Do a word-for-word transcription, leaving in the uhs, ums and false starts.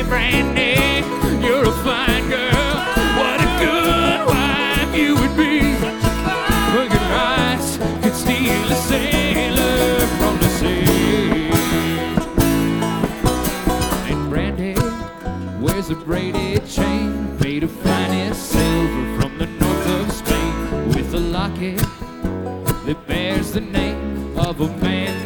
Brandy, you're a fine girl. What a good wife you would be. Look at eyes could steal a sailor from the sea. And Brandy wears a braided chain made of finest silver from the north of Spain, with a locket that bears the name of a man